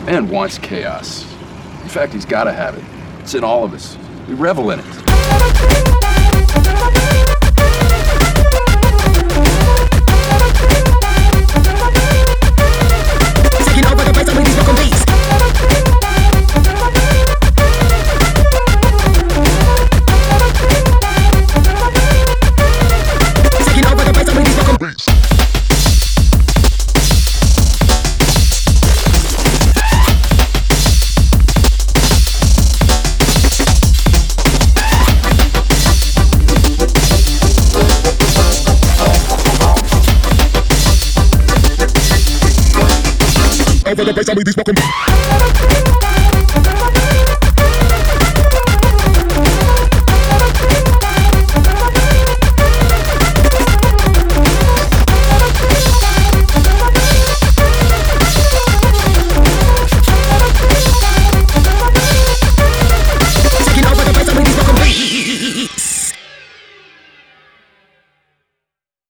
Man wants chaos. In fact, he's gotta have it. It's in all of us. We revel in it. Taking over the place with these broken beats. Taking over the place with these broken beats. Over the place with these broken beats.